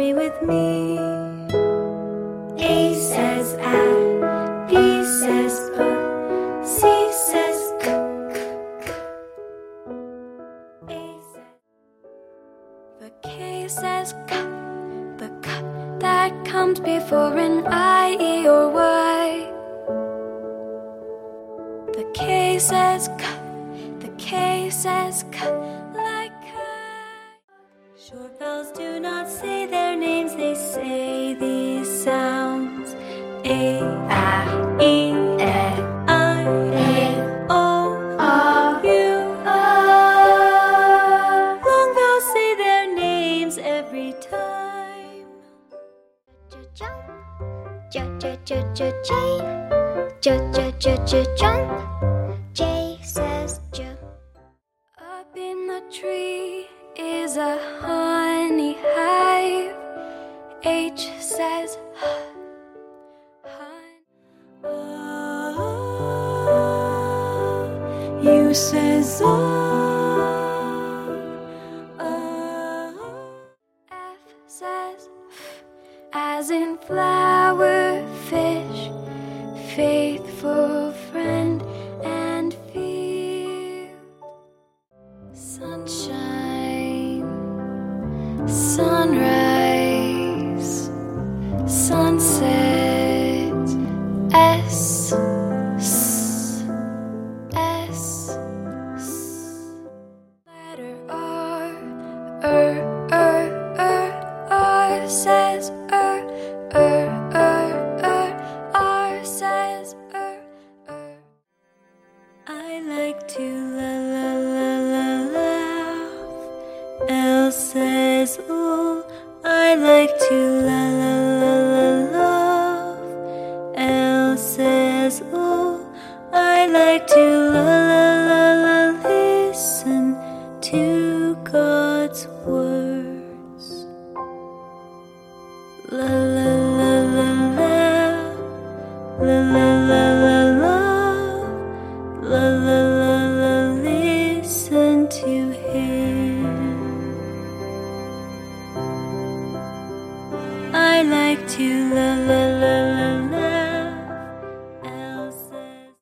story with me. A says A, B says B, C says K, K, K. A says the K says K, the K that comes before an I, E, or Y. The K says K, the K says K, like cat. Short vowels do not say their names, they say these sounds. A, E, I, O, U. Long vowels say their names every time. Jump, jump. J says J. Up in the tree is a honey hive. H says U says F says as in flower, fish, faithful friend and field. Sunshine, sunrise, sunset. S, S, S, S. Letter R, R says R says I like to la la la la laugh. L says ooh, I like to la la la la laugh. L says ooh, I like to la la la la listen to God's word.